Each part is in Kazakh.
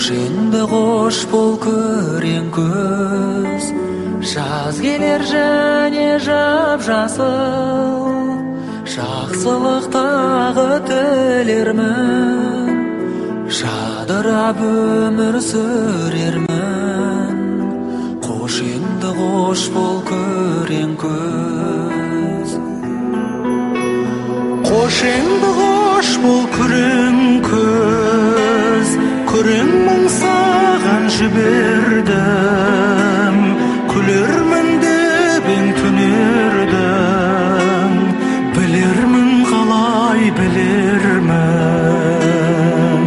Қош енді қош бол күрең күз, жаз келер және жап-жасыл, жақсылық тағы тілермін, жадырап өмір сүрермін. Қош енді қош бол күрең күз. Қош енді қош бол күрең күз, күрең мұң саған жібердім, күлермін деп ең түнердің, білермін қалай білермін.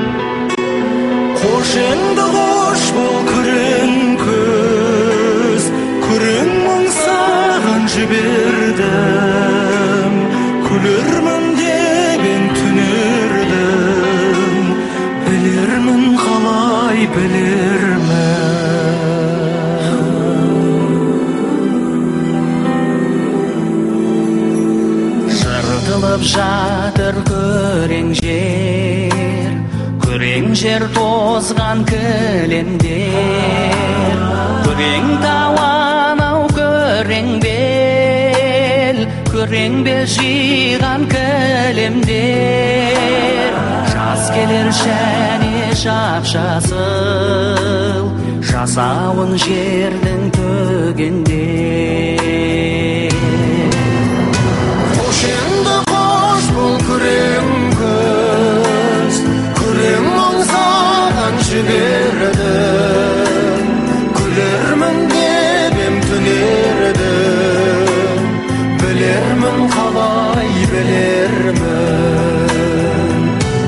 Қош енді қош бол күрең күз, күрең мұң саған жібердім, күлермін деп ең түнердің, білермін қалай білермін. Жыртылып жатыр күрең жер тозған кілемдер, күрең тауан ау күрең бел жиған кілемдер. Жаз келер және жап-жасыл, жасауын жердің төгендер. Қош енді қош бол күрең күз, күрең мұң саған жібердім, күлермін деп ем түнердің, білермін қалай білермін.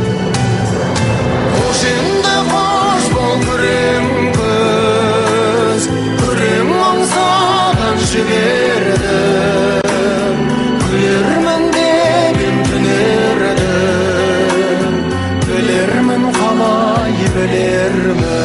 Қош енді қош бол күрең күз, күрең мұң саған жібердім, күлермін деп ем түнердің, білермін қалай білермін.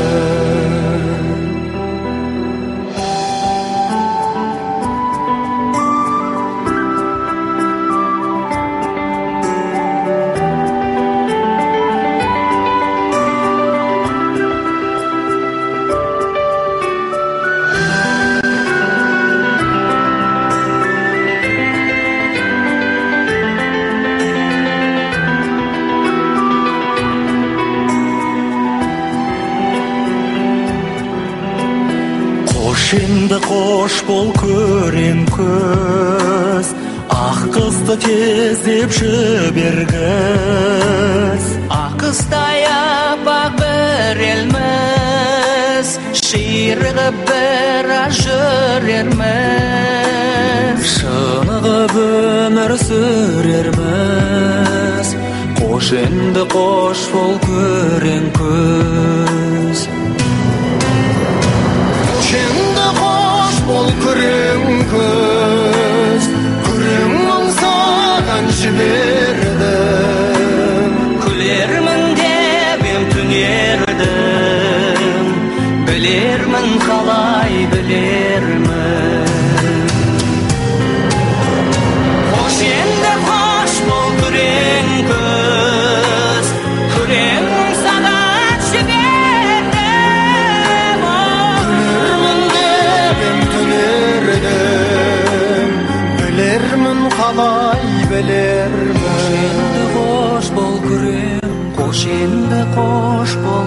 Қош енді қош бол күрең күз, ақ қызды тездеп жібергіз. Ақ қыздай аппақ бір елміз, ширығып біраз жүрерміз, шынығып өмір сүрерміз. Қош енді қош бол күрең күз. Қош енді қош бол күрең күз, күрең мұң саған жібердім, күлермін деп ем түнердің, білермін қалай білермін. Қош енді қош бол күрең күз, күрең мұң саған жібердім, күлермін деп ем түнердің, білермін қалай білермін. Қош енді қош бол күрең, қош енді қош бол